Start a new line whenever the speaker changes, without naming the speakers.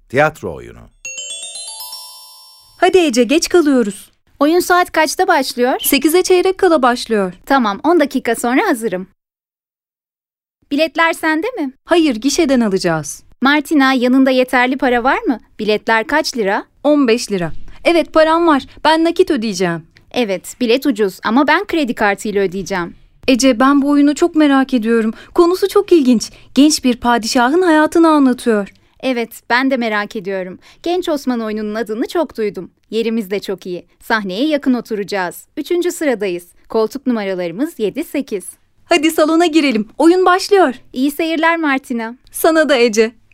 Tiyatro oyunu.
Hadi Ece, geç kalıyoruz.
Oyun saat kaçta başlıyor?
8'e çeyrek kala başlıyor.
Tamam, 10 dakika sonra hazırım. Biletler sende mi?
Hayır, gişeden alacağız.
Martina, yanında yeterli para var mı? Biletler kaç lira?
15 lira. Evet, param var. Ben nakit ödeyeceğim.
Evet, bilet ucuz ama ben kredi kartıyla ödeyeceğim.
Ece, ben bu oyunu çok merak ediyorum. Konusu çok ilginç. Genç bir padişahın hayatını anlatıyor.
Evet, ben de merak ediyorum. Genç Osman oyununun adını çok duydum. Yerimiz de çok iyi. Sahneye yakın oturacağız. 3. sıradayız. Koltuk numaralarımız 7-8.
Hadi salona girelim. Oyun başlıyor.
İyi seyirler Martina.
Sana da Ece.